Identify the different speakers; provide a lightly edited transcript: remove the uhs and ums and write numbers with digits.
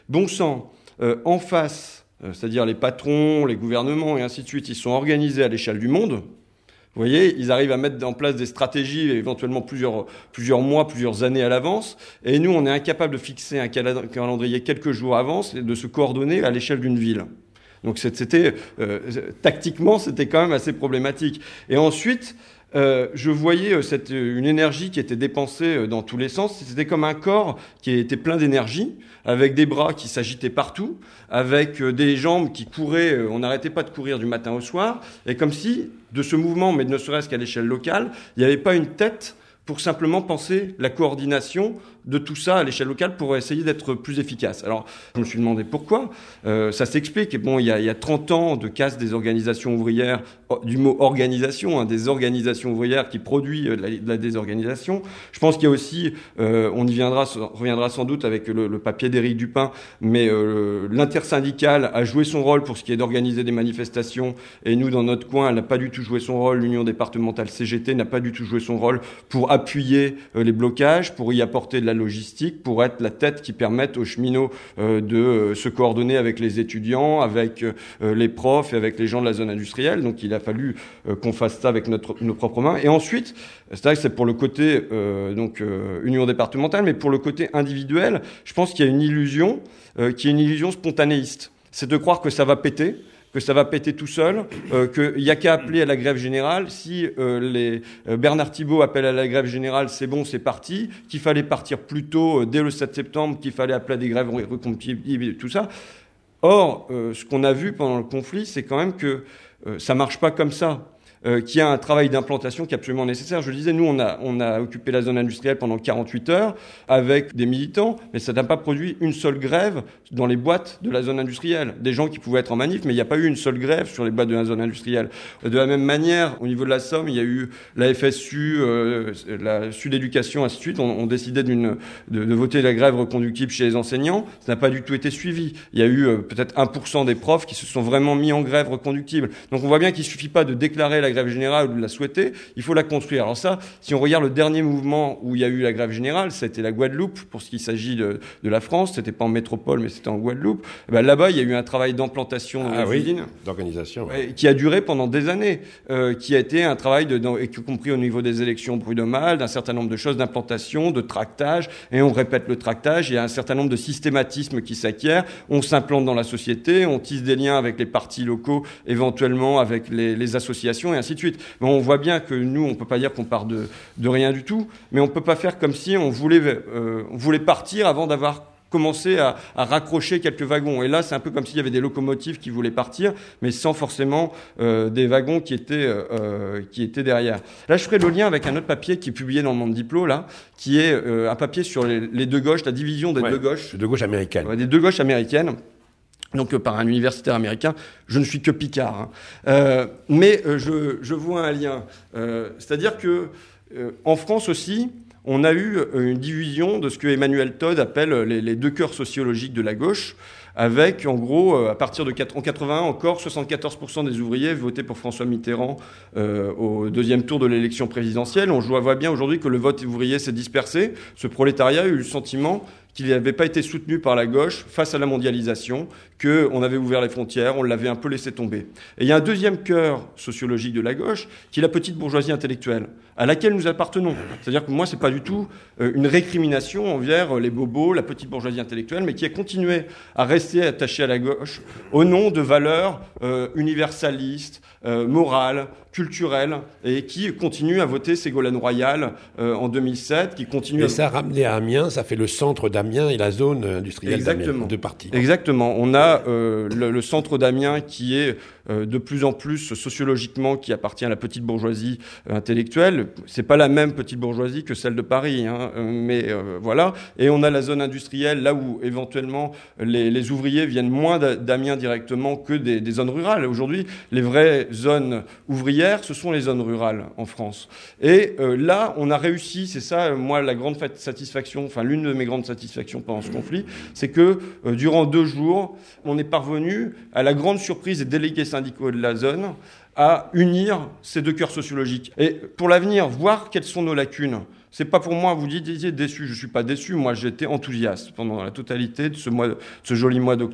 Speaker 1: bon sang, en face, c'est-à-dire les patrons, les gouvernements et ainsi de suite, ils sont organisés à l'échelle du monde. Vous voyez, ils arrivent à mettre en place des stratégies, éventuellement plusieurs mois, plusieurs années à l'avance. Et nous, on est incapable de fixer un calendrier quelques jours à l'avance et de se coordonner à l'échelle d'une ville. Donc tactiquement, c'était quand même assez problématique. Et ensuite, je voyais une énergie qui était dépensée dans tous les sens. C'était comme un corps qui était plein d'énergie, avec des bras qui s'agitaient partout, avec des jambes qui couraient. On n'arrêtait pas de courir du matin au soir. Et comme si, de ce mouvement, mais ne serait-ce qu'à l'échelle locale, il n'y avait pas une tête pour simplement penser la coordination de tout ça à l'échelle locale pour essayer d'être plus efficace. Alors, je me suis demandé pourquoi. Ça s'explique. Et bon, il y a 30 ans de casse des organisations ouvrières, du mot organisation, des organisations ouvrières qui produisent de la désorganisation. Je pense qu'il y a aussi, on reviendra sans doute avec le papier d'Éric Dupin, mais l'intersyndicale a joué son rôle pour ce qui est d'organiser des manifestations. Et nous, dans notre coin, elle n'a pas du tout joué son rôle. L'Union départementale CGT n'a pas du tout joué son rôle pour appuyer les blocages, pour y apporter de la logistique, pour être la tête qui permette aux cheminots de se coordonner avec les étudiants, avec les profs et avec les gens de la zone industrielle. Donc il a fallu qu'on fasse ça avec nos propres mains. Et ensuite, c'est vrai que c'est pour le côté union départementale, mais pour le côté individuel, je pense qu'il y a une illusion qui est une illusion spontanéiste. C'est de croire que ça va péter, que ça va péter tout seul, qu'il n'y a qu'à appeler à la grève générale. Si Bernard Thibault appelle à la grève générale, c'est bon, c'est parti, qu'il fallait partir plus tôt, dès le 7 septembre, qu'il fallait appeler à des grèves reconductibles, tout ça. Or, ce qu'on a vu pendant le conflit, c'est quand même que ça marche pas comme ça. Qu'il y a un travail d'implantation qui est absolument nécessaire. Je le disais, nous, on a occupé la zone industrielle pendant 48 heures avec des militants, mais ça n'a pas produit une seule grève dans les boîtes de la zone industrielle. Des gens qui pouvaient être en manif, mais il n'y a pas eu une seule grève sur les boîtes de la zone industrielle. De la même manière, au niveau de la Somme, il y a eu la FSU, la Sud Éducation, ainsi de suite. On décidait de voter la grève reconductible chez les enseignants. Ça n'a pas du tout été suivi. Il y a eu peut-être 1% des profs qui se sont vraiment mis en grève reconductible. Donc on voit bien qu'il ne suffit pas de déclarer la grève générale ou de la souhaiter, il faut la construire. Alors ça, si on regarde le dernier mouvement où il y a eu la grève générale, c'était la Guadeloupe, pour ce qui s'agit de la France, c'était pas en métropole, mais c'était en Guadeloupe. Et ben là-bas, il y a eu un travail d'implantation dans les usines,
Speaker 2: d'organisation,
Speaker 1: qui a duré pendant des années, qui a été un travail y compris au niveau des élections prud'homales, d'un certain nombre de choses, d'implantation, de tractage, et on répète le tractage, il y a un certain nombre de systématismes qui s'acquièrent, on s'implante dans la société, on tisse des liens avec les partis locaux, éventuellement avec les associations, et ainsi de suite. Mais on voit bien que nous, on peut pas dire qu'on part de rien du tout, mais on peut pas faire comme si on voulait partir avant d'avoir commencé à raccrocher quelques wagons. Et là, c'est un peu comme s'il y avait des locomotives qui voulaient partir, mais sans forcément des wagons qui étaient derrière. Là, je ferai le lien avec un autre papier qui est publié dans le Monde Diplo, là, qui est un papier sur les deux gauches, la division des deux gauches.
Speaker 2: De gauche américaine.
Speaker 1: Des deux gauches américaines. Donc par un universitaire américain, je ne suis que Picard, mais je vois un lien. C'est-à-dire que en France aussi, on a eu une division de ce que Emmanuel Todd appelle les deux cœurs sociologiques de la gauche, avec en gros, à partir de en 81 encore, 74% des ouvriers votaient pour François Mitterrand au deuxième tour de l'élection présidentielle. On voit bien aujourd'hui que le vote ouvrier s'est dispersé. Ce prolétariat a eu le sentiment qu'il n'avait pas été soutenu par la gauche face à la mondialisation, qu'on avait ouvert les frontières, on l'avait un peu laissé tomber. Et il y a un deuxième cœur sociologique de la gauche, qui est la petite bourgeoisie intellectuelle, à laquelle nous appartenons. C'est-à-dire que moi, c'est pas du tout une récrimination envers les bobos, la petite bourgeoisie intellectuelle, mais qui a continué à rester attaché à la gauche au nom de valeurs universalistes, morales, culturelles, et qui continue à voter Ségolène Royal en 2007, qui continue.
Speaker 2: Et ça, ramené à Amiens, ça fait le centre d'Amiens et la zone industrielle d'Amiens, deux parties.
Speaker 1: Exactement. On a le centre d'Amiens qui est de plus en plus sociologiquement qui appartient à la petite bourgeoisie intellectuelle. C'est pas la même petite bourgeoisie que celle de Paris, mais voilà. Et on a la zone industrielle là où éventuellement les ouvriers viennent moins d'Amiens directement que des zones rurales. Aujourd'hui, les vraies zones ouvrières, ce sont les zones rurales en France. Et là, on a réussi. C'est ça, moi, la grande satisfaction. Enfin, l'une de mes grandes satisfactions pendant ce conflit, c'est que durant 2 jours, on est parvenu, à la grande surprise des délégués syndicaux de la zone, à unir ces deux cœurs sociologiques. Et pour l'avenir, voir quelles sont nos lacunes. C'est pas pour moi, vous disiez déçu, je suis pas déçu. Moi, j'étais enthousiaste pendant la totalité de ce joli mois d'octobre.